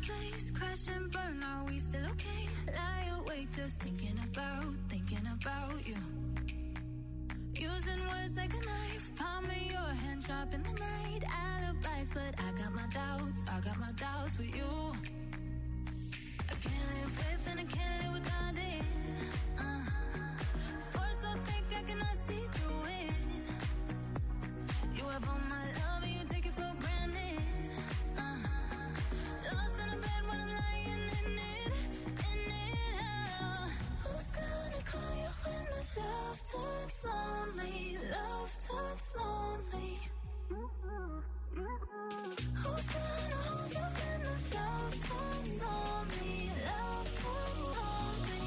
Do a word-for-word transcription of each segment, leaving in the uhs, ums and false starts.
place, crash and burn, are we still okay? Lie awake just thinking about, thinking about you. Using words like a knife, palm of your hand, sharp in the night. Alibis, but I got my doubts, I got my doubts with you. I can't live with and I can't live without it. uh. Force so thick I cannot see through it. You have all my love and you take it for granted. uh. Lost in a bed when I'm lying in it, in it. uh. Who's gonna call you when the love turns lonely? Love turns lonely. Who's gonna hold you when the love turns lonely? Love turns lonely.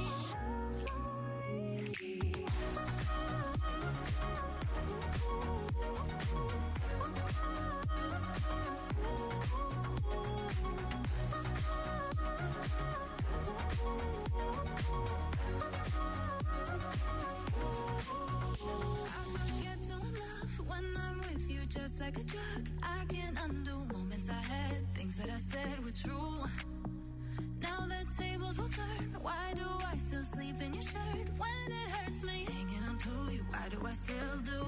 Just like a drug, I can't undo moments I had. Things that I said were true. Now the tables will turn. Why do I still sleep in your shirt when it hurts me? Hanging on to you, why do I still do?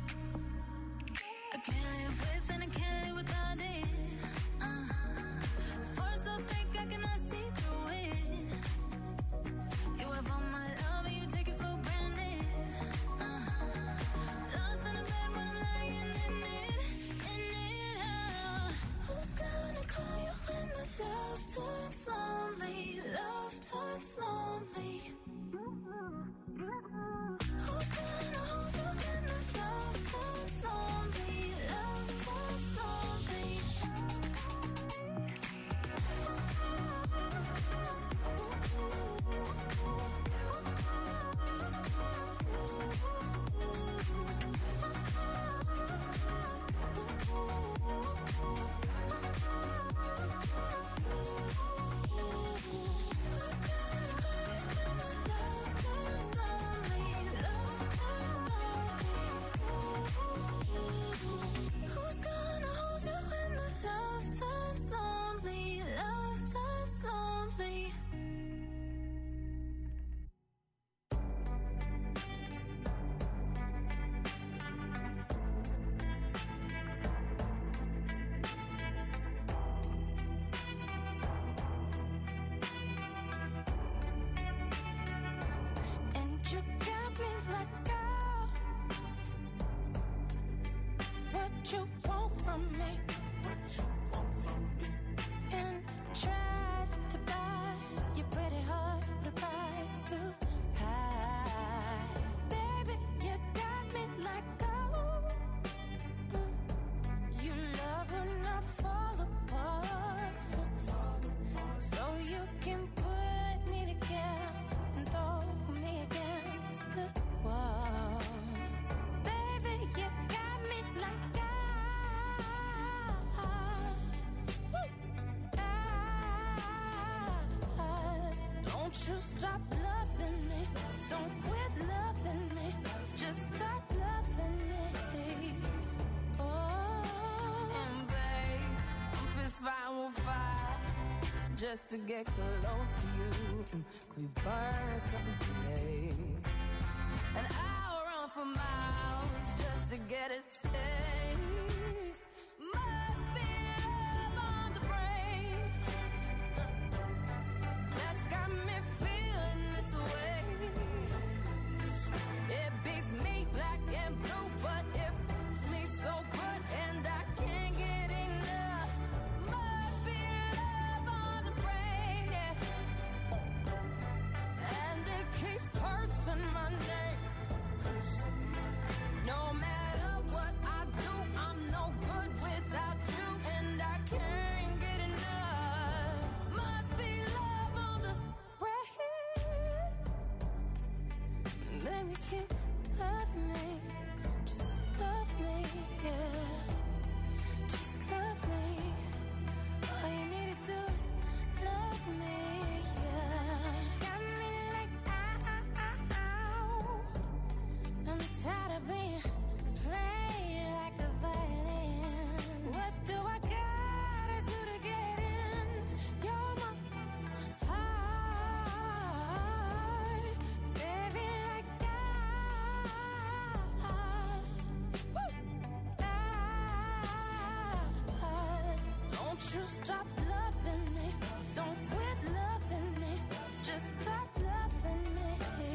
I can't live with and I can't live without it. uh. Force so thick I cannot see through it. You have all my love and you take it for granted. uh. Lost in a bed when I'm lying in it, in it. uh. Who's gonna call you when the love turns lonely? Love turns lonely. Who's gonna hold you when the love turns lonely? Love turns lonely. Who's gonna hold you when the love turns lonely? Love turns lonely. And you got me like, girl, what you want from me? What you want from me? And try to buy your pretty heart with a price too high. Baby, you got me like, gold. Mm. You love when I fall apart, so you can put me together and throw me against the wall. Baby, you got me like, I, I, don't you stop loving me, don't quit loving me, just stop loving me. Oh, and babe, I'm fist fighting with fire just to get close to you. Mm, could we burn something today? And I'll run for miles just to get a taste. Must be love on the brain that's got me feeling this way. It beats me black and blue, but it fits me so good, and I can't get enough. Must be love on the brain, yeah. And it keeps cursing my name. you stop loving me? Don't quit loving me. Just stop loving me.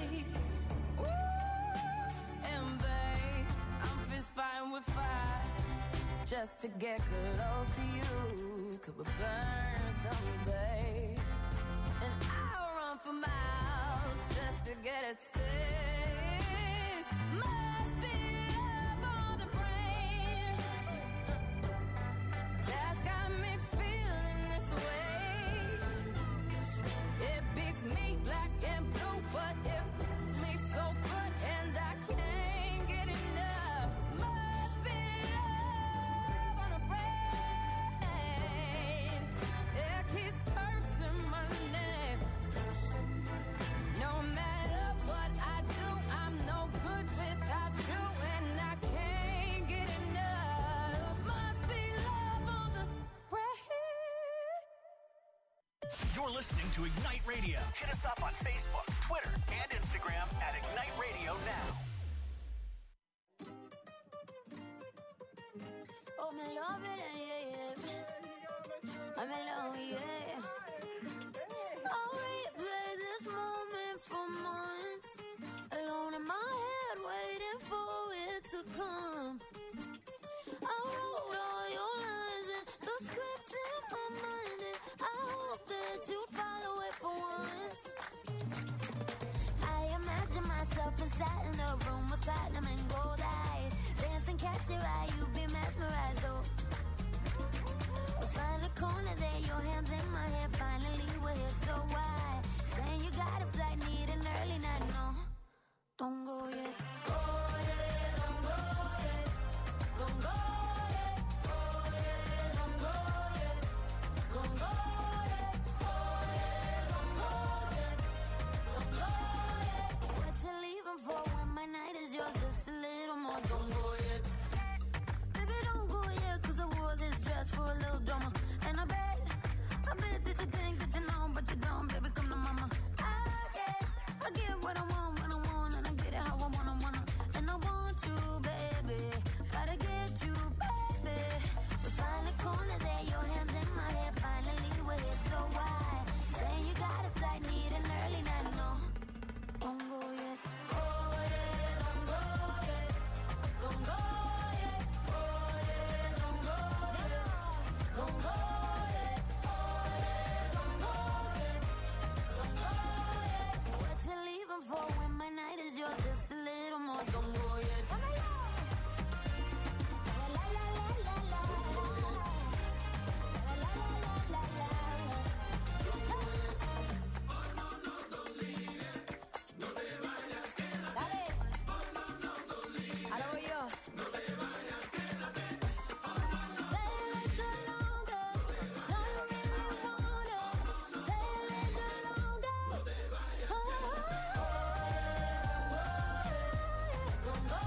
Ooh, and babe, I'm fist fighting with fire just to get close to you. Could we burn something, babe? And I'll run for miles just to get a taste. Must be love on the brain that's got me feeling this way. It beats me black and blue, but it feels me so good, and I can't get enough. Must be love on the brain. It keeps cursing my name. No matter what I do, I'm no good without you, and I can't get enough. Must be love on the brain. You're listening to Ignite Radio. Hit us up on Facebook, Twitter, and Instagram at Ignite Radio Now. Oh, me love it, yeah, yeah. I'm in love, yeah. I'll replay this moment for months, alone in my head, waiting for it to come. I wrote all your lines and the script in my mind, and I hope that you follow it for once. I imagine myself inside in the room with platinum and gold eyes, dancing, catch your eye, you be mesmerized, oh. We'll find the corner there, your hands in my hair, finally we're here, so why? Saying you got a flight, need an early night, no, don't go yet. Oh yeah, don't go yet, don't go yet. Oh yeah, don't go yet, don't go yet. Oh yeah, don't go yet, don't go yet. What you leaving for when my night is yours? Just a little more, don't go yet. Baby, don't go yet, 'cause I wore this dress for a little drama. And I bet, I bet that you think that you know, but you don't, baby, come to mama. I get, I get what I want when I want, and I get it how I wanna, wanna. And I want you, baby, gotta get you, baby. We find the corner there, your hands in my hair, finally we're here, so why? Saying you got a flight, need an early night, no, don't go yet. Oh yeah, don't go yet, don't go yet. Oh yeah, don't go yet, don't go yet. Oh yeah, don't go yet, don't go yet. What you leaving for when my night is yours? Just a little more, don't go yet. La la la la la la. La la la la la la. Dale. Ahora voy yo. Stay a little longer. No, you really want it. Stay a little longer. Oh, don't go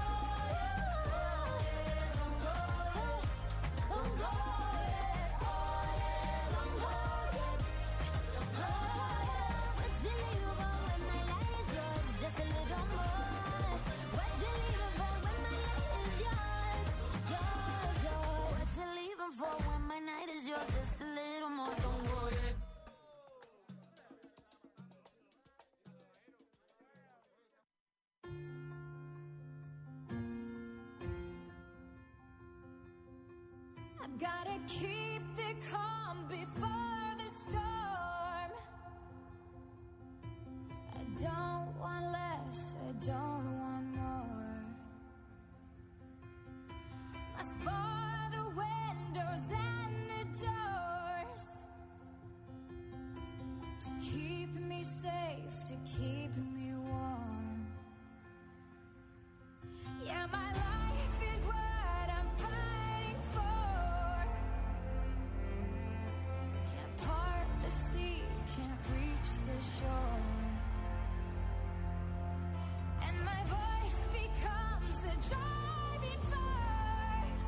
yet. Don't go yet. Don't go yet. Oh yeah, don't go yet. Don't go yet. What you leaving for when my light is yours? Just a little more. What you leaving for when my light is yours? Yours, yours. What you leaving for when my night is yours? Just a little more. Don't go yet. I've gotta keep the calm before the storm. I don't want less, I don't want more. Must bar the windows and the doors to keep me safe, to keep me warm. Yeah, my life is what I'm fighting for. Can't part the sea, can't reach the shore. And my voice becomes the driving force.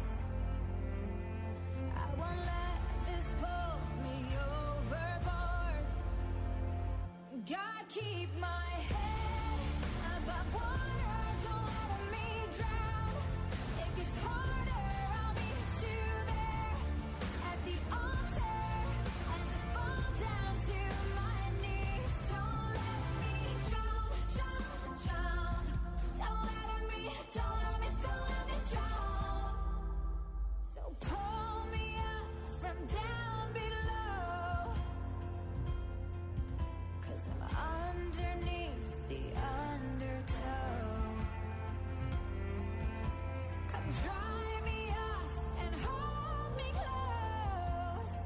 I won't let this pull me overboard. God, keep my head above water, don't let me drown. It gets harder, I'll meet you there at the altar Dry me off and hold me close.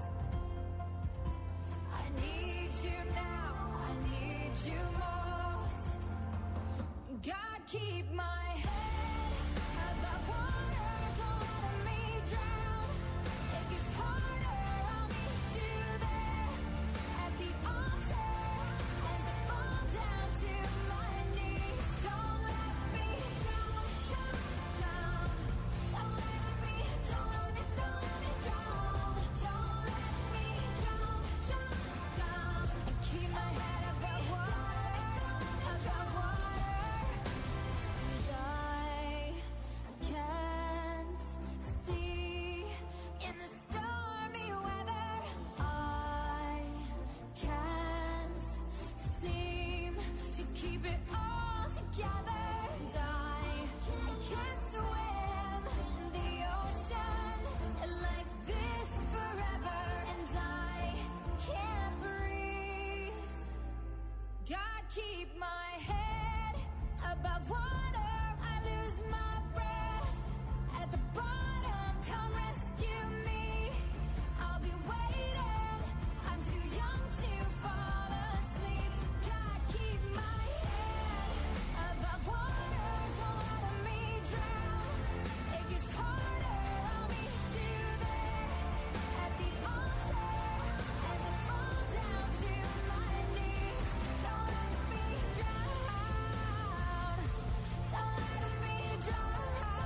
I need you now, I need you most. God, keep my head above water, don't let me drown. It gets harder, I'll meet you there at the altar as I fall down to my knees. Don't let me drown, drown, drown. Don't let me, don't let me, don't let me drown. Don't let me drown, drown, drown. And keep my head above water, above water. And I can't see in the stormy weather. I can't seem to keep it all together. And I, I can't swim in the ocean like this forever. And I can't breathe. God, keep my head above water. I lose my breath at the bottom. Come rescue me. I'll be waiting. I'm too young to fall asleep. So God, keep my head above water. Don't let me drown. It gets harder. I'll meet you there at the altar as I fall down to my knees. Don't let me drown. Don't let me drown.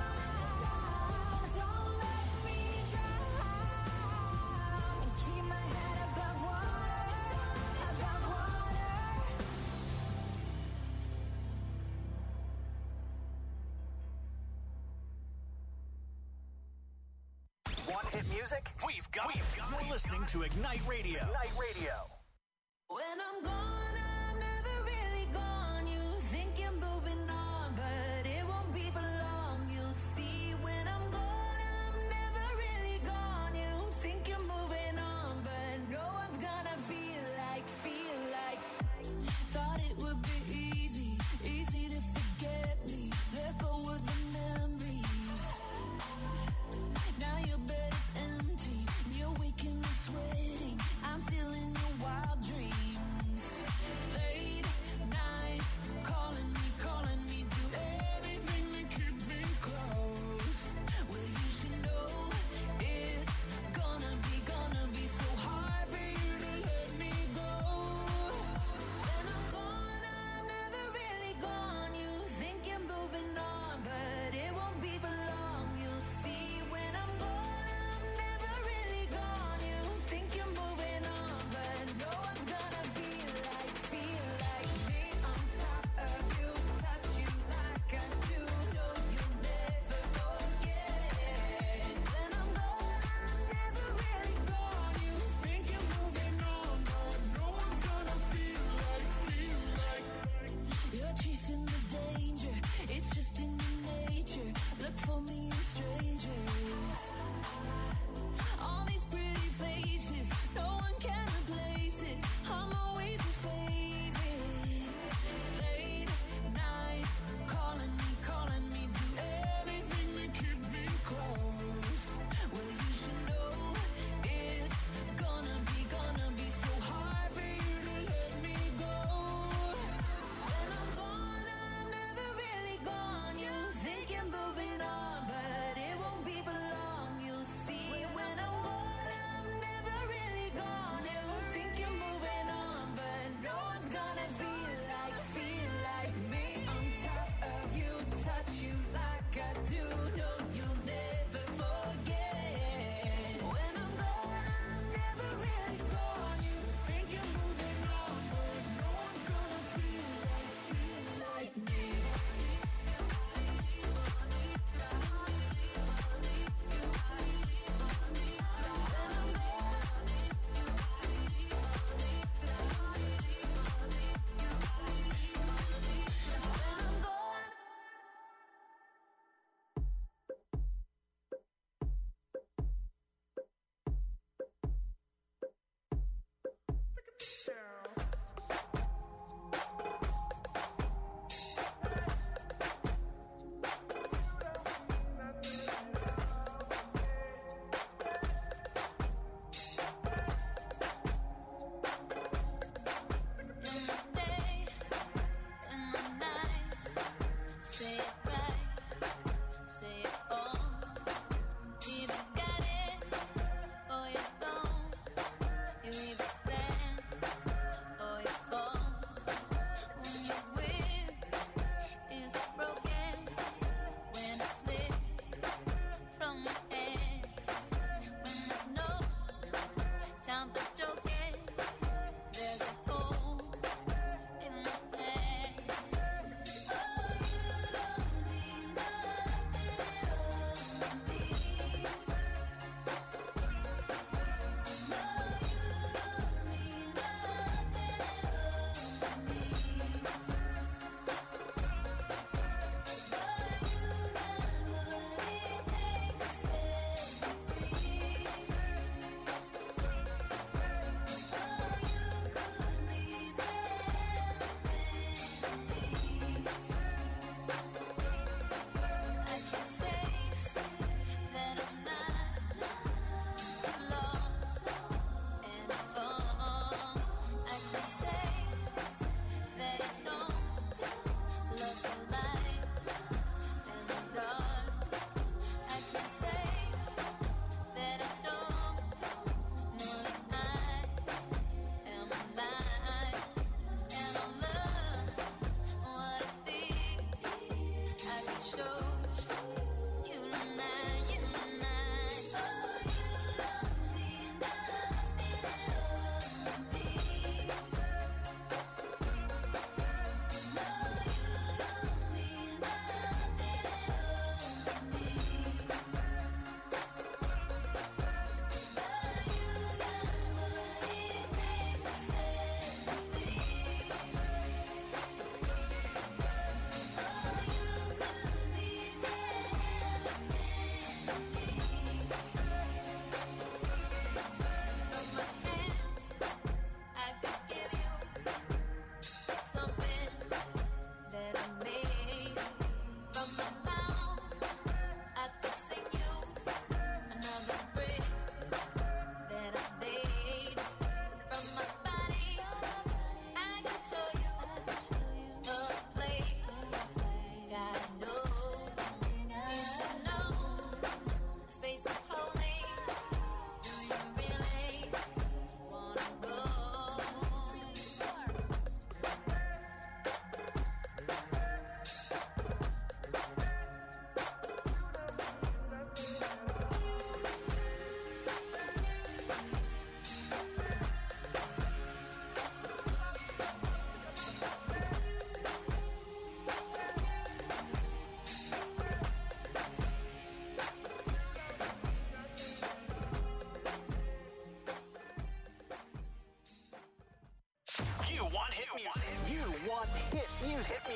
Don't let me drown. And keep my head above water, above water. Want hit music? We've got it. You're listening to Ignite Radio. Ignite Radio. When I'm gone, I'm never really gone. You think you're moving on, but it won't be for long. You'll see when I'm gone, I'm never really gone. You think you're moving on, but no one's gonna feel like, feel like. Thought it would be easy, easy to forget me. Let go of the memories. Now your bed is empty, and you're waking up sweating. I'm still in your wild.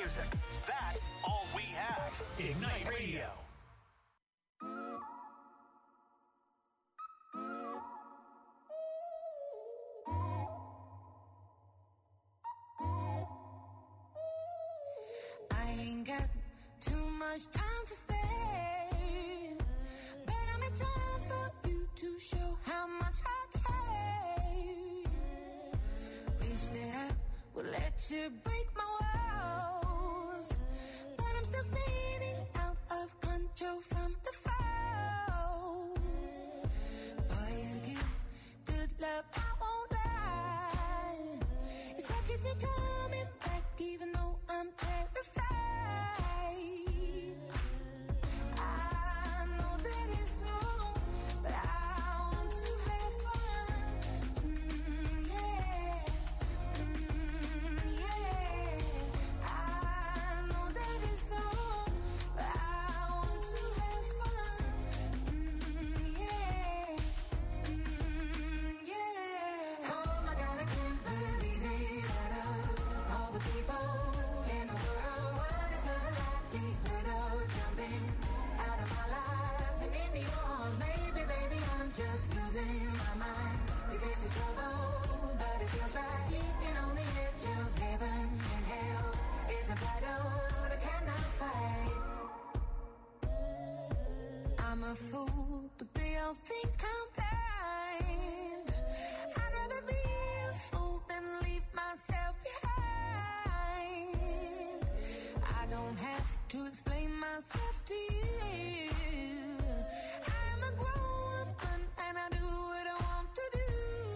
music. That's all we have. Ignite Radio. I ain't got too much time to spare, but I'm in time for you to show how much I care. Wish that I would let you break my walls, but I'm still spinning out of control from the fall. Boy, you give good love, I won't lie. It's what keeps me coming back, even though I'm terrified. I know that it's wrong, but I want to have fun. Mm, yeah, mm, yeah. I know that it's wrong, but I want to have fun. Mm, yeah, mm, yeah. Oh my God, I can't believe it. Out of all the people in the world, what is the likelihood of jumping out of my life and into yours? Maybe, baby, I'm just losing my mind. 'Cause this is trouble, but it feels right. Keeping on the edge of heaven and hell is a battle that I cannot fight. I'm a fool, but they all think I'm blind. I'd rather be a fool than leave myself behind. I don't have to explain myself to you. I'm a grown woman and I do what I want to do.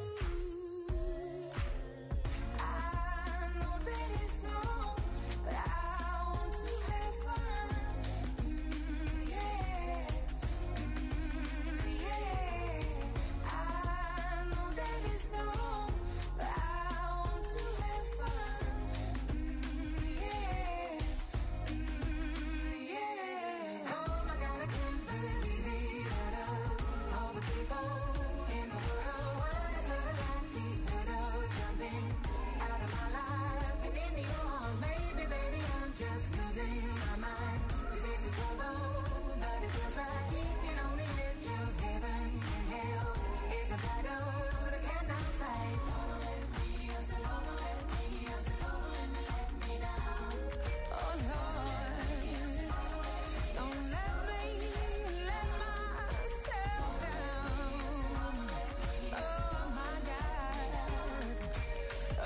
I know that it's wrong, but I want to have fun. Mm, yeah, mm, yeah. I know that it's wrong, but I want to have fun. Mm, yeah, mm, yeah. Oh my God, I can't believe it. Out of all the people in the world, what is the likelihood of jumping out of my life and into yours? Maybe, baby, I'm just losing my mind. 'Cause this is trouble, but it feels right. Keeping on the edge of heaven and hell is a battle that I cannot fight. Don't let me, I said, don't let me, I said, don't let me let me down. Oh Lord, don't let me let myself down. Oh my God. Oh,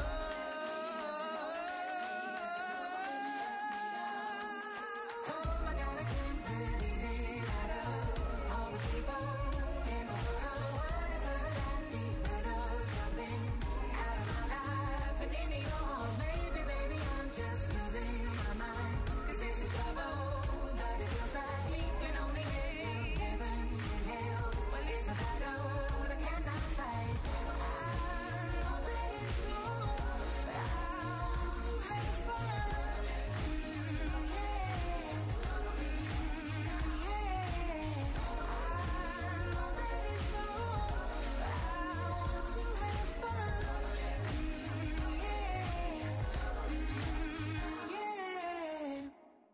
oh my God, I can't believe it. Out of all the people in the world, what is the likelihood of jumping out of my life and into yours? Maybe, baby, I'm just losing my mind. 'Cause this is trouble, but it feels right. Keeping on the edge of heaven and hell. Well, it's a battle that I cannot fight. I know that it's wrong, but I want to have fun. Mm, yeah, mm, yeah. I know that it's wrong, but I want to have fun. Mm, yeah, mm, yeah.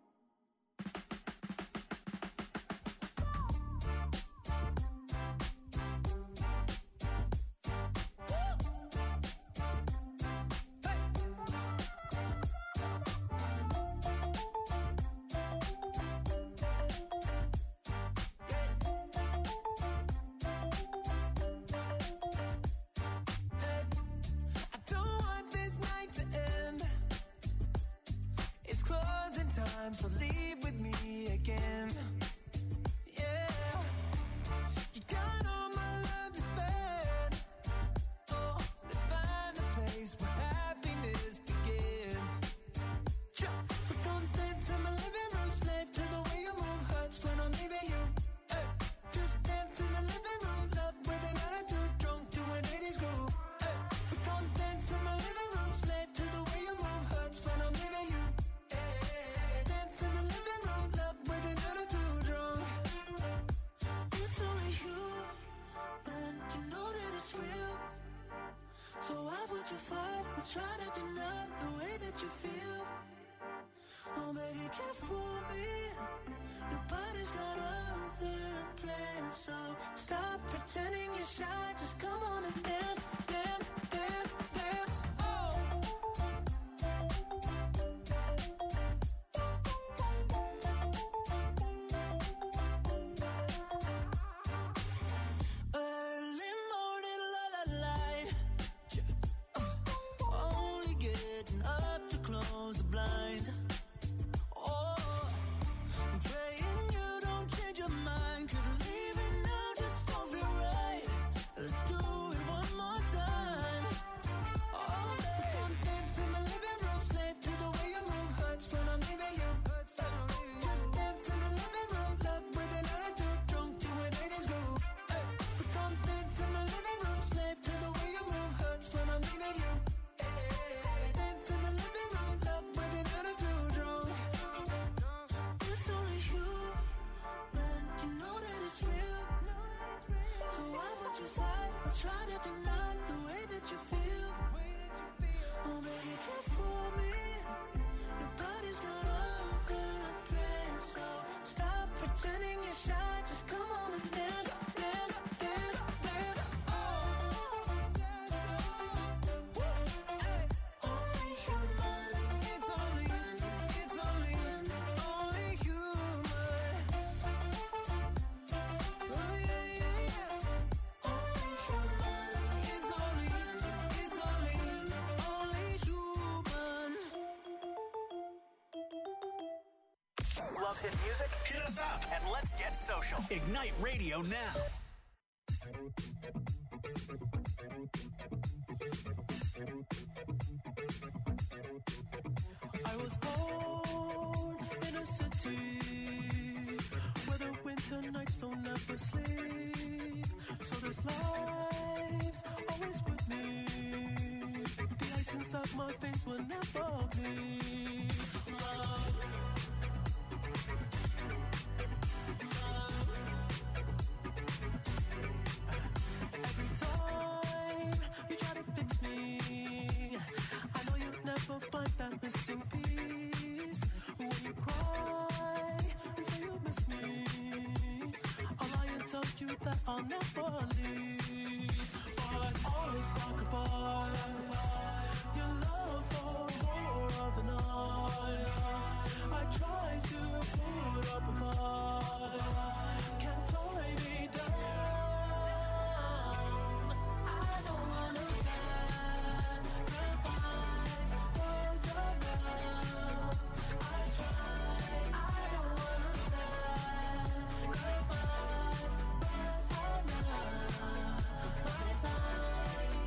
I don't want this night to end. It's closing time, so leave with me again. Yeah, you got all my love to spend. Oh, let's find a place where happiness begins. Sure, we gon' dance in my living room, slave to the way you move, hurts when I'm leaving you. Hey, just dance in the living room, love with an attitude, drunk to an eighties groove. Hey, we gon' dance in my living room, slave to the way you move, hurts when I'm leaving you. Hey, dance in the living room, love with an attitude, drunk. It's only you, man, you know that it's real. So why would you fight or try to deny the way that you feel? Oh, baby, can't fool me. Nobody's got other plans, so stop pretending you're shy. Just come on and dance, dance, dance, dance. Oh. Early morning, la la light. Uh, only getting up to close the blinds. Oh, I'm praying you don't change your mind, 'cause leaving now just don't feel right. Let's do it one more time. Oh, baby, come dance in my living room, slave to the way you move. Hurts when I'm leaving you. Hurts when I'm leaving you. Just dance in the living room, love with an attitude, drunk to an eighties groove. Hey, but come dance in my living room, slave to the way you move. Hurts when I'm leaving you. Hey, dance in the living room, love with an attitude, drunk. It's only you, man. You know that it's real. So why would you fight or try to deny the way that you feel? Oh, baby, can't fool me. Nobody's got other plans, so stop pretending you're shy. Just come on and dance, dance, dance, dance. Oh, hey. Only human. It's only you. It's only you. Only human. Oh, yeah, yeah, yeah. Only human. It's only you. It's only you. Only human. Love hit music? Hit us up and let's get social. Ignite Radio now. I was born in a city where the winter nights don't ever sleep. So this life's always with me. The ice inside my veins will never bleed. Love. Love. Every time you try to fix me, I know you'll never find that missing piece. When you cry and say you miss me, I'll lie and tell you that I'll never leave. But always sacrifice your love for more of the night. I try to put up a fight, can't tie me down. I don't wanna sacrifice for your love. I try, I don't wanna sacrifice, but I love my time.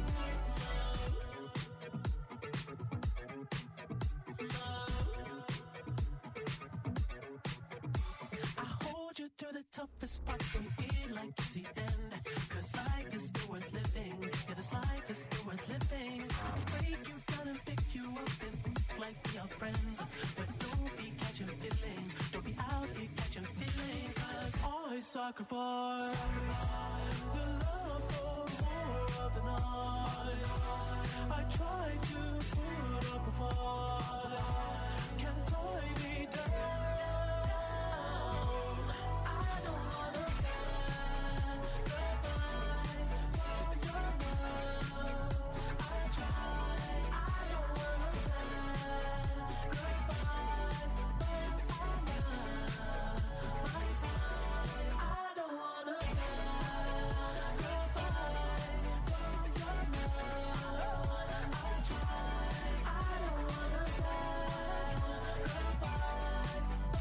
I hold you through the toughest part when you feel like it's the end. 'Cause life is still worth living. Yeah, this life is still worth living. I can break you down and pick you up and think like we are friends. But don't be catching feelings. Don't be out here catching feelings. 'Cause I sacrifice the love for more of the night. I try to put up a fight, can't tie me down. I don't wanna sacrifice for your love. I try, I don't wanna sacrifice, but I love my time. I don't wanna sacrifice for your love. I try, I don't wanna sacrifice,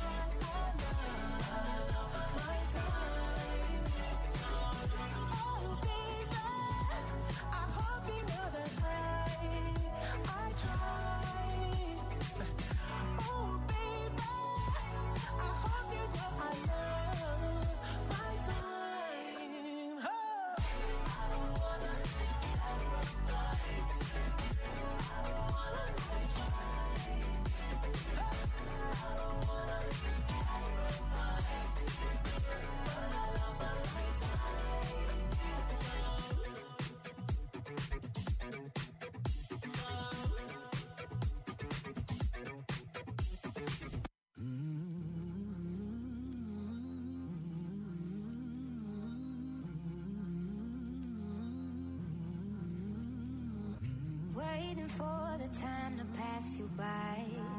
for the time to pass you by.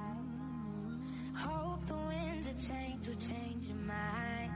Hope the winds of change will change your mind.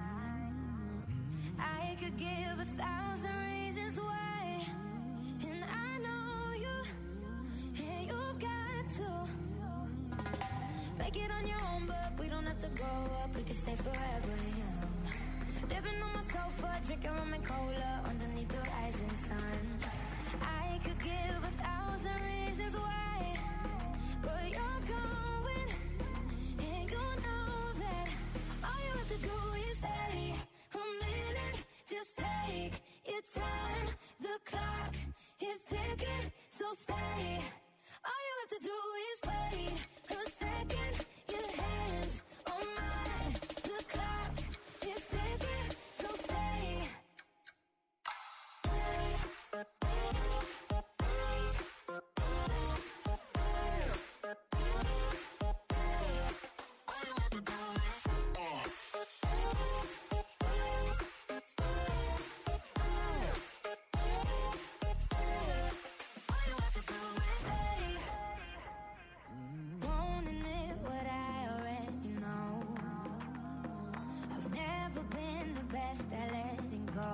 I could give a thousand reasons why, and I know you, and you've got to make it on your own, but we don't have to grow up, we can stay forever young. Living on my sofa, drinking rum and cola underneath the rising sun. I could give a thousand reasons why, but you're going, and you know that all you have to do is stay a minute. Just take your time, the clock is ticking, so stay. All you have to do is wait a second, your hands on mine. The clock is ticking, so stay. Won't admit what I already know. I've never been the best at letting go.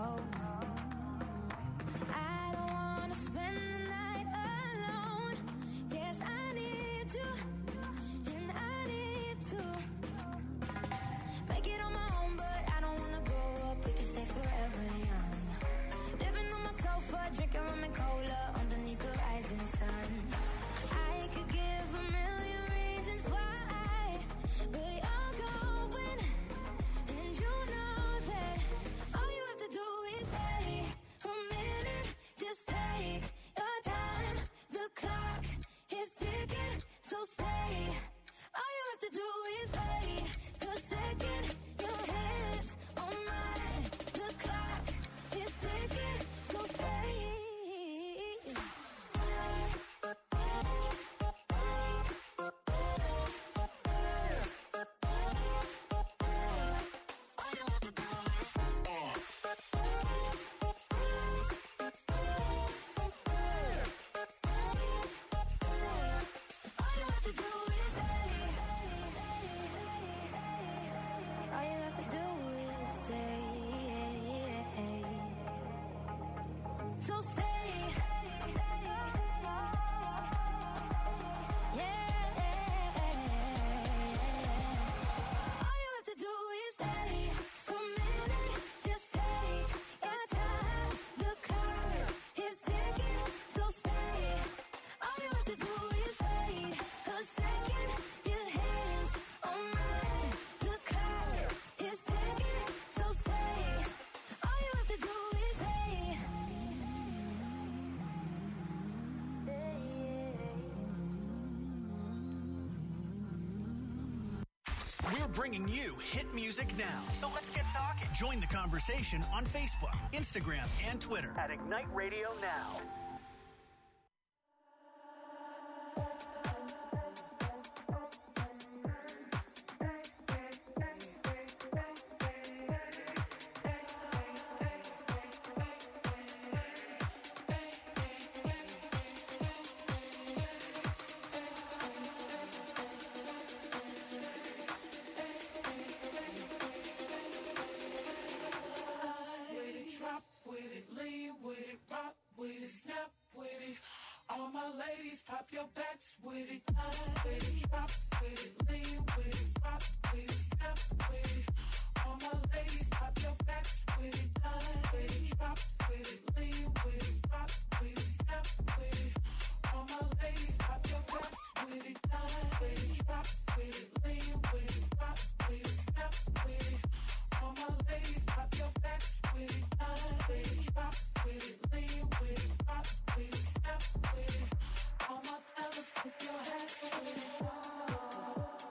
I don't wanna spend the night alone. Guess I need you, and I need to make it on my own, but I don't wanna grow up, we can stay forever young. Living on my sofa, drinking rum and cola underneath the rising sun. I could give a million reasons why, but you're going, and you know that all you have to do is stay a minute. Just take your time, the clock is ticking, so stay. All you have to do is wait a second, your hands on mine. The clock is ticking, so stay. All you have to do is stay. All you have to do is stay. So stay. Yeah. All you have to do is stay a minute. Just take your time. The clock is ticking, so stay. All you have to do is wait a second. Your hands on mine. The clock is ticking, so stay. All you have to do is stay. We're bringing you hit music now. So let's get talking. Join the conversation on Facebook, Instagram, and Twitter at Ignite Radio Now. With it, drop with it, lean with it, rock with it, snap with it. All my ladies, pop your backs with it. With it, drop with it, lean with it, rock with it, snap with it. All my ladies, pop your backs with it. With it, drop with it, lean with it, rock with it, snap with it. All my ladies, pop your backs with it. With it, drop with it, lean with it, rock with it, snap with it. All my ladies, pop your backs with it. With it, drop with it, lean with it, rock with it, snap with it. All my fellas, put your hands with it.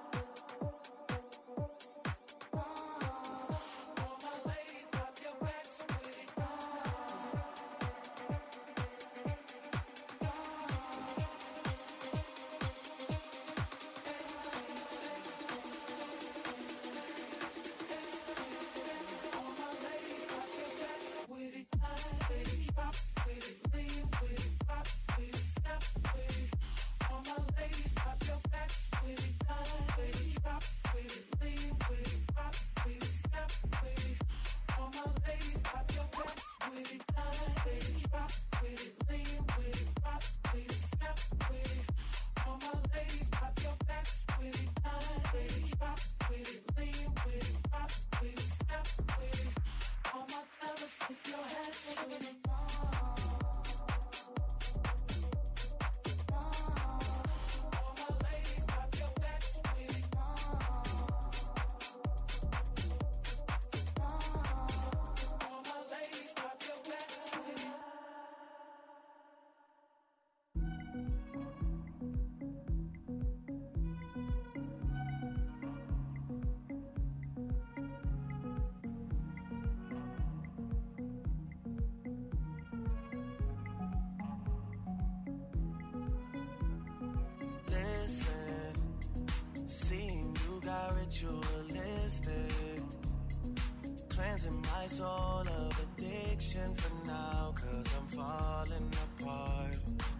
got ritualistic, cleansing my soul of addiction for now, cause I'm falling apart.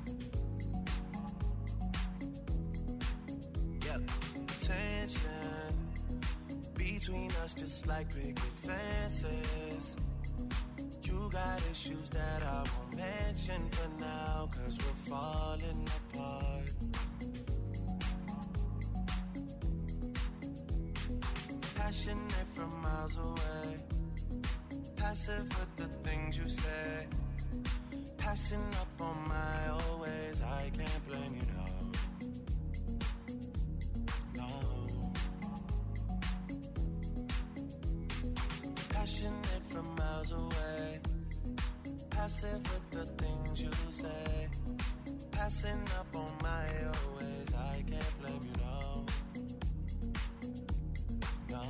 Yep, tension between us just like picket fences. You got issues that I won't mention for now, cause we're falling apart. Passionate from miles away, passive with the things you say, passing up on my old ways. I can't blame you, no, no. Passionate from miles away, passive with the things you say, passing up on my old ways. I can't blame you, no, no.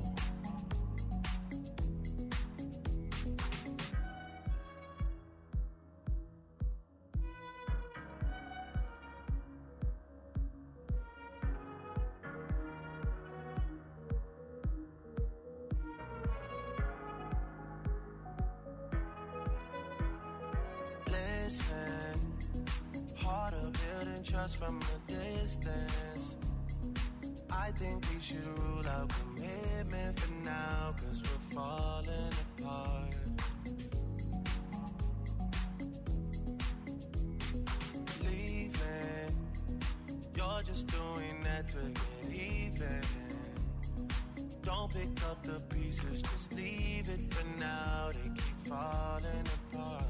Trust from a distance. I think we should rule out commitment for now, cause we're falling apart. Leaving, you're just doing that to get even. Don't pick up the pieces, just leave it for now. They keep falling apart.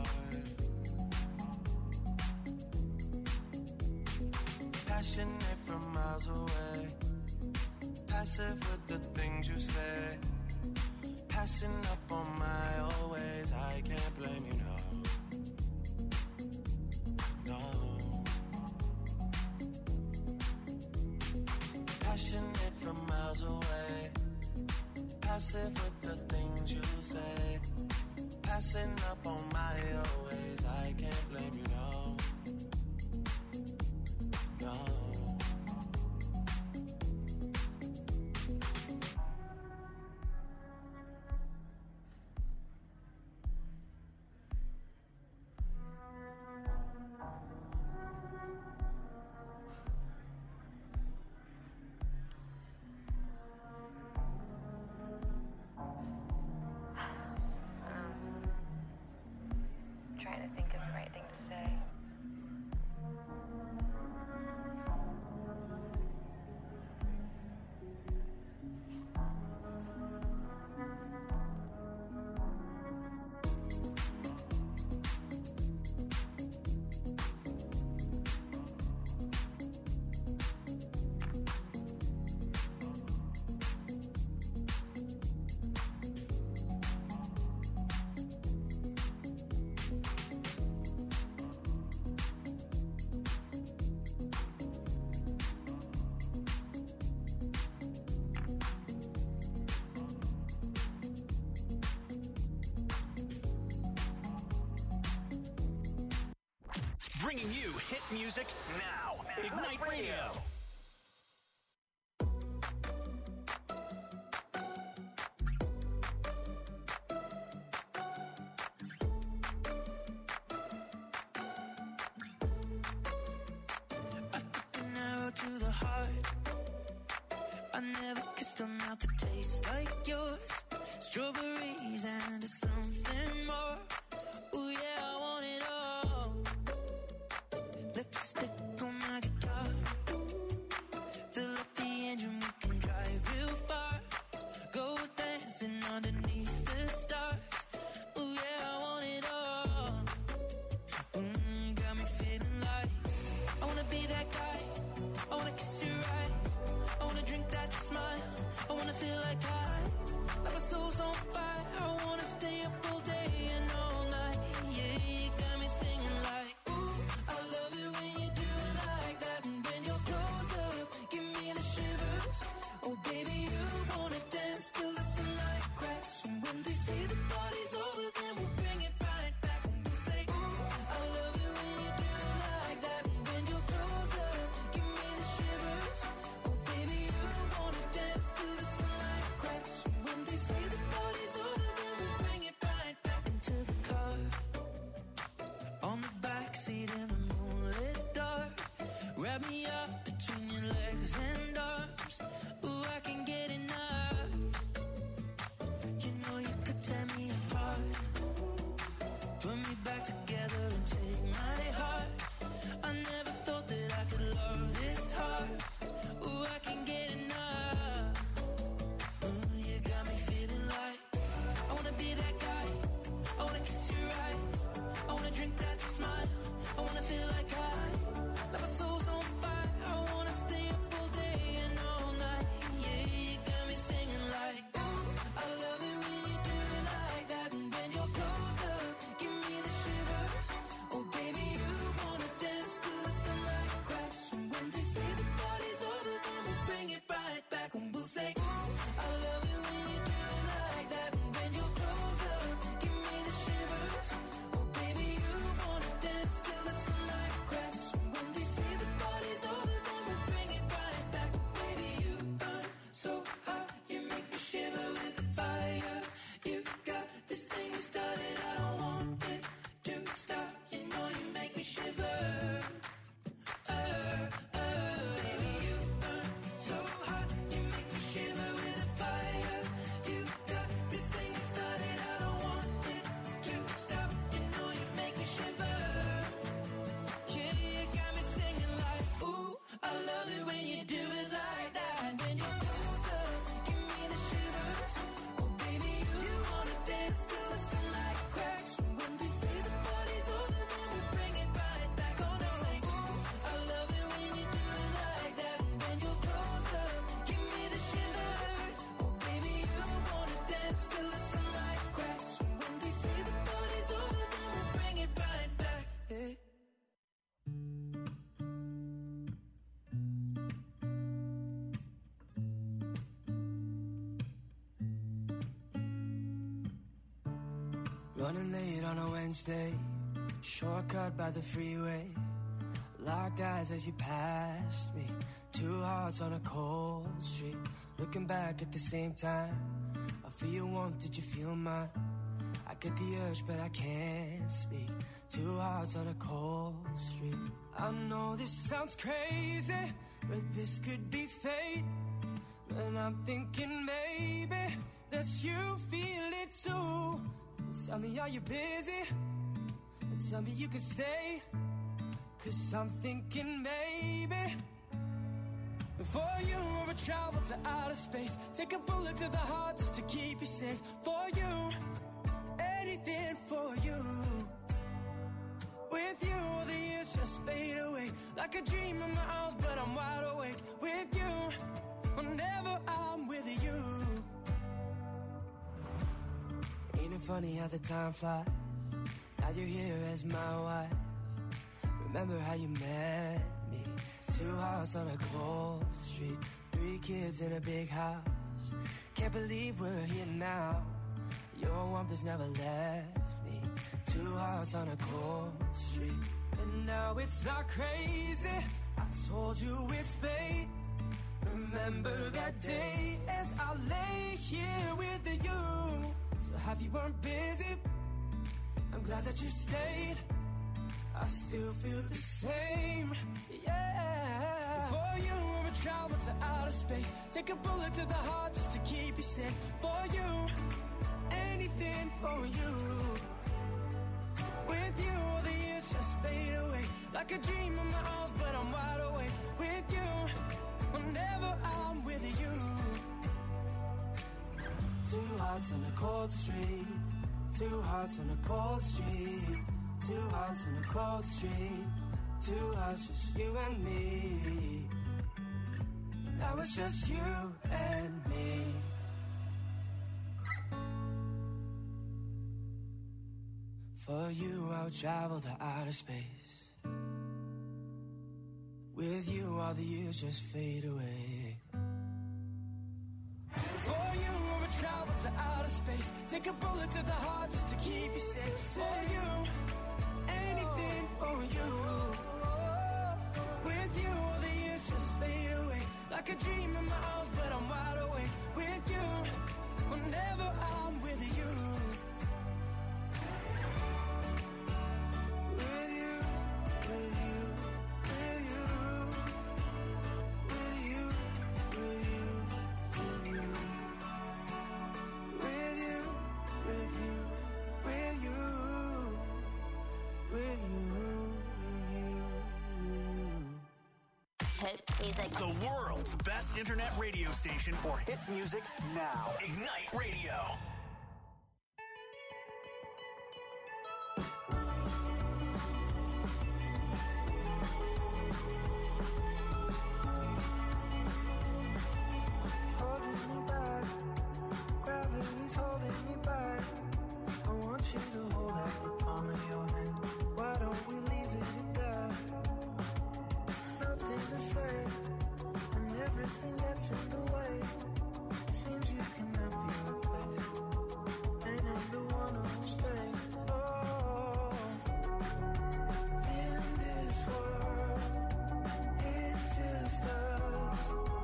Passionate from miles away, passive with the things you say, passing up on my old ways. I can't blame you, no, no. Passionate from miles away, passive with the things you say, passing up on my old ways. I can't blame you, no, no. Trying to think of the right thing to say. Bringing you hit music now. Ignite Radio. I took an arrow to the heart. I never kissed a mouth that tastes like yours. Strawberries and something more. Ooh yeah, I want it all. Lipstick on my guitar. Fill up the engine, we can drive real far. Go dancing underneath the stars. Ooh yeah, I want it all. Mm, got me feeling like I wanna be that guy. I wanna kiss your eyes. I wanna drink that smile. I wanna feel like I, like my soul's on fire. I wanna stay up tear me apart. Put me back together and take my heart. I never thought that I could love this hard. Ooh, I can get enough. Ooh, you got me feeling like I wanna be that guy. I wanna kiss your eyes. I wanna drink that smile. I wanna feel like I, like my soul's on fire. I wanna stay up all day and all night. Yeah, you got me singing like, ooh, I love it when you do it like that. And when you're close up, give me the shivers. Oh baby, you wanna dance till the sunlight cracks. And when they say the party's over, then we'll bring it right back. And we'll say, ooh, I love it when you do it like that. And when you're close up, give me the shivers. Oh baby, you wanna dance till the sunlight cracks. And when they say the party's over, then we'll bring it right back. Baby, you burn so hot, you make me shiver with fire. You got this thing you started, I don't want it to stop. You know you make me shiver. Uh, uh, baby, you burn so hot, you make me shiver with fire. You got this thing you started, I don't want it to stop. You know you make me shiver. Yeah, you got me singing like, ooh, I love it when you do it like that. And when you're close up, give me the shivers. Oh baby, you wanna dance till the sunlight cracks. When they say the party's over, then we'll bring it right back. Gonna say, ooh, I love it when you do it like that. And when you're close up, give me the shivers. Oh baby, you wanna dance till the sunlight cracks. When they say the party's over, then we'll bring it right back. Hey. Running late on a Wednesday, shortcut by the freeway. Locked eyes as you passed me. Two hearts on a cold street. Looking back at the same time. I feel your warmth, did you feel mine? I get the urge but I can't speak. Two hearts on a cold street. I know this sounds crazy, but this could be fate. And I'm thinking maybe that you feel it too. Tell me, are you busy? And tell me you can stay. Cause I'm thinking maybe for you I would travel to outer space. Take a bullet to the heart just to keep you safe. For you, anything for you. With you, all the years just fade away. Like a dream in my arms, but I'm wide awake. With you, whenever I'm with you. Ain't it funny how the time flies? Now you're here as my wife. Remember how you met me? Two hearts on a cold street. Three kids in a big house. Can't believe we're here now. Your warmth has never left me. Two hearts on a cold street. And now it's not crazy. I told you it's fate. Remember that day as I lay here with you. So happy you weren't busy. I'm glad that you stayed. I still feel the same, yeah. For you, we would travel to outer space. Take a bullet to the heart just to keep you safe. For you, anything for you. With you, all the years just fade away. Like a dream in my arms, but I'm wide awake. With you, whenever I'm with you. Two hearts on a cold street. Two hearts on a cold street. Two hearts on a cold street. Two hearts, just you and me. Now it's just you and me. For you, I'll travel the outer space. With you, all the years just fade away. For you, I would travel to outer space. Take a bullet to the heart just to keep you safe. For you, anything for you. With you, all the years just fade away. Like a dream in my arms, but I'm wide awake. With you, whenever I'm with you. With you, with you, with you. With you, with you, with you. With you, with you. music. The world's best internet radio station for hit music now. Ignite Radio. Holding me back, gravity's holding me back. I want you to hold out the palm of your hand. Why don't we leave it at that? Nothing to say, and everything gets in the way. Seems you cannot be replaced, and I'm the one who'll stay. Oh, in this world, it's just us.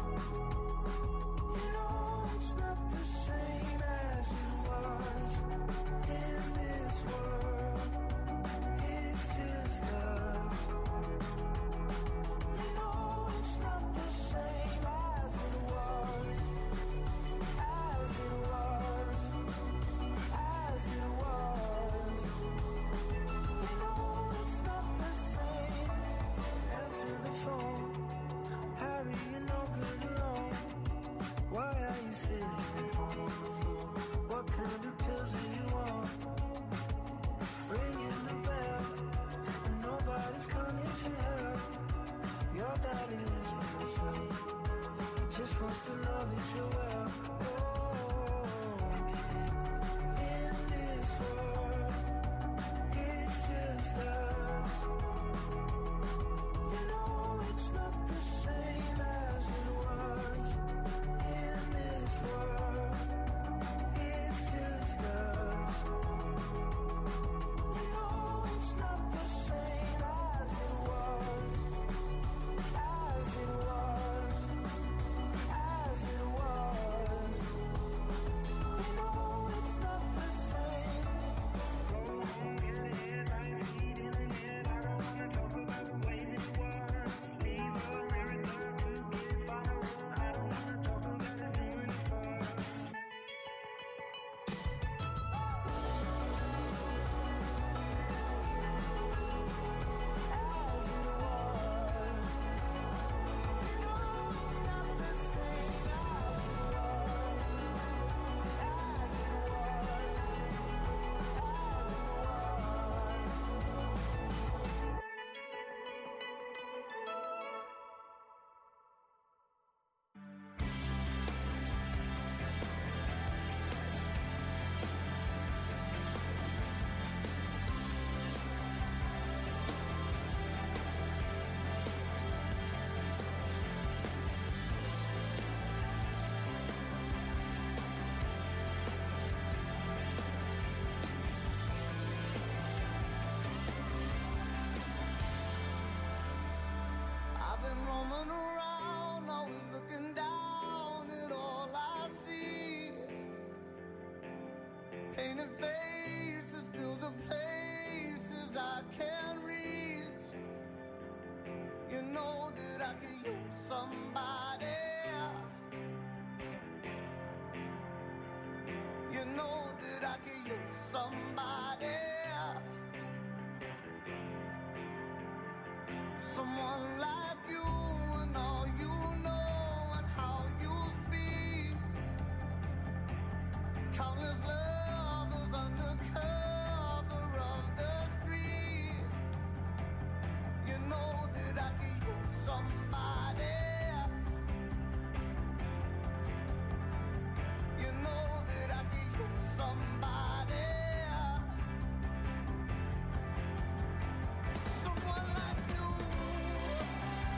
You know it's not the same as it was. In this world, it's just us. You know it's not the same as it was. As it was. As it was. You know it's not the same. Answer the phone. Harry, you're no good alone. Why are you sitting at home on the floor? What kind of pills are you on? Ringing the bell, and nobody's coming to help. Your daddy lives by himself. He just wants to know that you're well. Oh, in this world, it's just us. You know it's not the same as it was. In this world, it's just us. You know it's not the same as it was. As it was. As it was. You know it's not the same. In the headlights, heat in the head. I don't wanna talk about the way that it was. Leave America, two kids follow. I don't wanna talk about us doing it first. As it was. You know it's not the same as it was. As it was. As it was. I've been roaming around, always looking down at all I see. Painted faces fill the places I can't reach. You know that I could use somebody. You know that I could use somebody. Someone like you and all you know and how you speak. Countless lovers under cover of the street. You know that I could use somebody. You know that I could use somebody. Someone like you.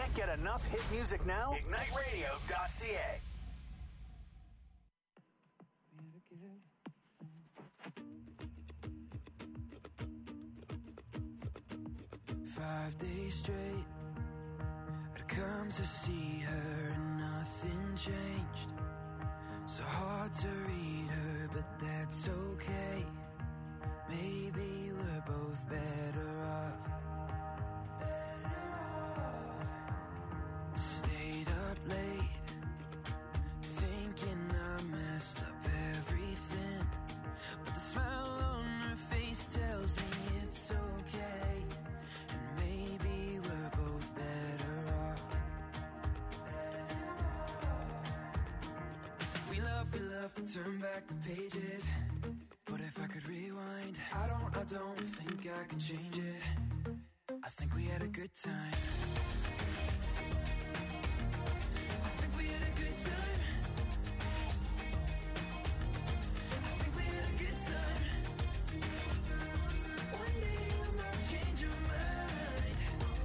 Can't get enough hit music now? ignite radio dot c a. Five days straight, I'd come to see her and nothing changed. So hard to read her, but that's okay. Maybe we're both better off. Better off. Stayed up late, thinking I messed up everything. But the smile on her face tells me it's okay. And maybe we're both better off. Better off. We love, we love to turn back the pages. But if I could rewind, I don't, I don't think I can change it. I think we had a good time. I think we had a good time. I think we had a good time. One day you might change your mind.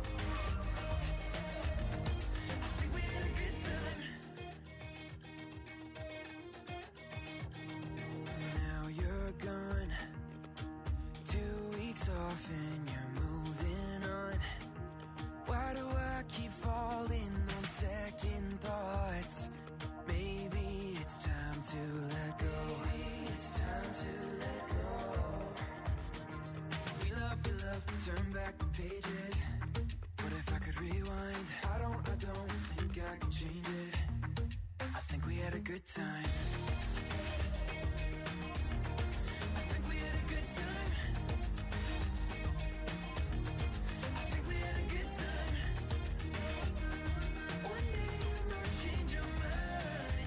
I think we had a good time. Now you're gone, two weeks off and you're moving on. Why do I keep falling on second thoughts? Maybe it's time to let go. Maybe it's time to let go. We love, we love to turn back the pages. But if I could rewind, I don't, I don't think I can change it. I think we had a good time. I think we had a good time. I think we had a good time. One day you might change your mind.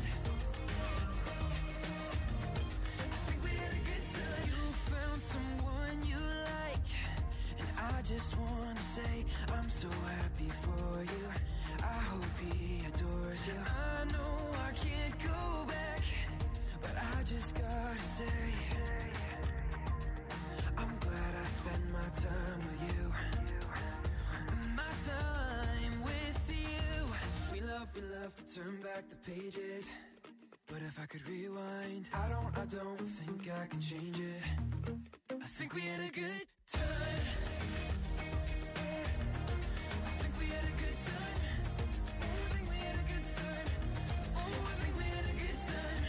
I think we had a good time. You found someone you like, and I just wanna say I'm so happy for you. I hope he adores you. I know I can't go back, but I just gotta say I'm glad I spent my time with you. My time with you. We love, we love to turn back the pages. But if I could rewind, I don't, I don't think I can change it. I think we had a good time. I think we had a good time. Oh, I think we had a good time. Oh, I think we had a good time.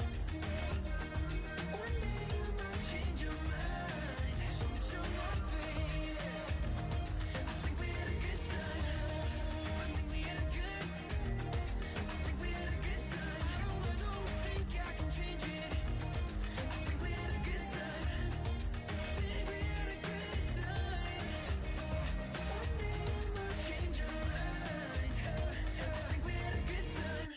One day you might change your mind. Change your mind, baby. I think we had a good time. I think we had a good time. I think we had a good time. I don't, I don't think I can change it. I think we had a good time. I think we had a good time. One day you might change your mind. I think we had a good time.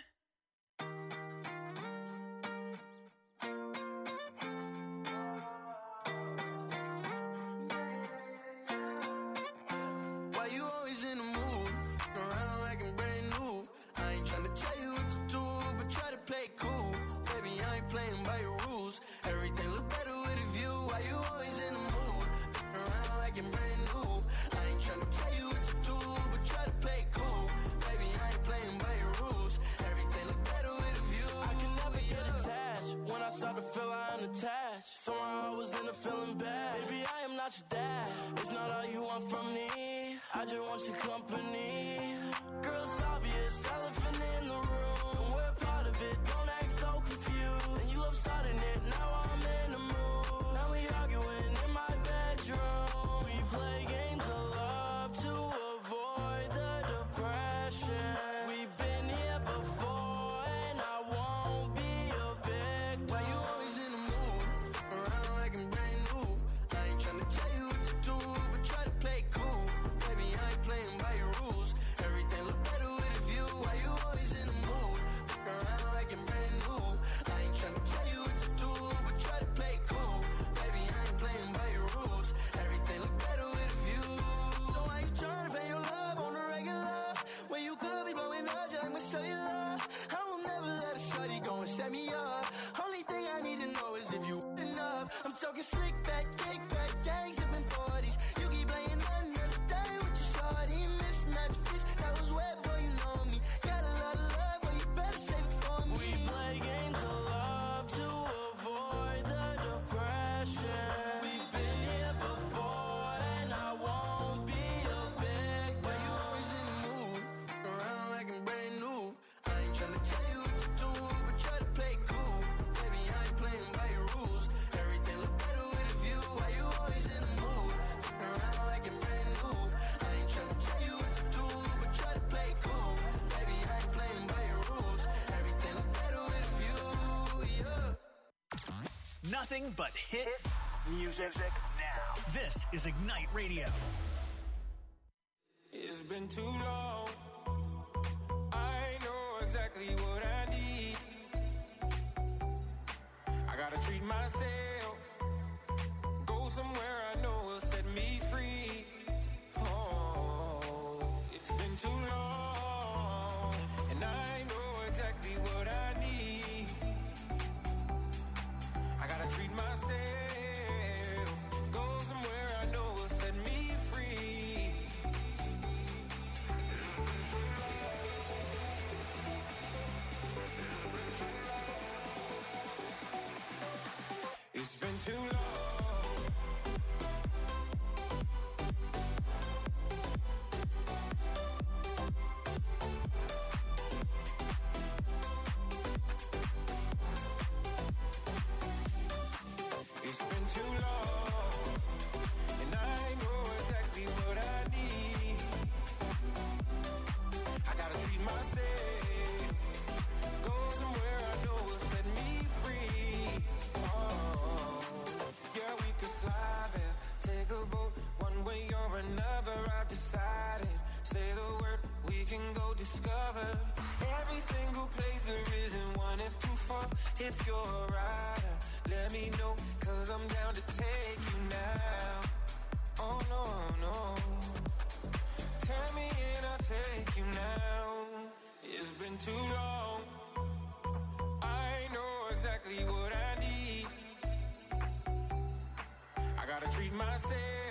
Why you always in the mood? Around like I'm brand new. I ain't tryna tell you what to do, but try to play it cool. Baby, I ain't playing by your rules. Everything look better with a view. Why you always in the mood? Around like I'm brand new. I ain't tryna tell you what to do, but try to play it cool. Baby, I ain't playing by your rules. Everything look better with a view. I can never get attached. When I start to feel I unattached, somehow I was in a feeling bad. Baby, I am not your dad. It's not all you want from me. I just want your company. Girl, it's obvious, elephant in the room. We're part of it, don't act so confused. And you love starting it, now I'm in the mood. Now we arguing in my bedroom. We play games of love to avoid the depression. We've been here before, and I won't be a victim. Why you always in the mood? Around like I'm brand new. I ain't tryna tell you what to do, but try to play it cool. Baby, I ain't playing by your rules. Everything look better with a view. Why you always in the mood? Around like I'm brand new. I ain't tryna tell you what to do, but try to play it cool. Baby, I ain't playing by your rules. Everything look better with a view. So why you tryna pay your love on the regular? When you could be blowing up, just I'ma show you love. I will never let a shorty go and set me up. Only thing I need to know is if you enough. I'm talking slick back, kick back, gang sipping forties. You keep playing under the day with your shorty. Mismatch fish, that was wet for Nothing but hit music now. This is Ignite Radio. It's been too long. I know exactly what I need. I gotta treat myself. Go somewhere I know will set me free. Oh, it's been too long. And I know exactly what I need. I gotta treat myself. Go somewhere I know will set me free. It's been too long. It's been too long, and I know exactly what I need. I gotta treat myself. Go somewhere I know will set me free. Oh, yeah, we could fly there, take a boat, one way or another. I've decided. Say the word, we can go discover every single place there isn't one that's too far. If you're a rider, let me know, cause I'm down to take you now. Oh no, no. Tell me and I'll take you now. It's been too long. I know exactly what I need. I gotta treat myself.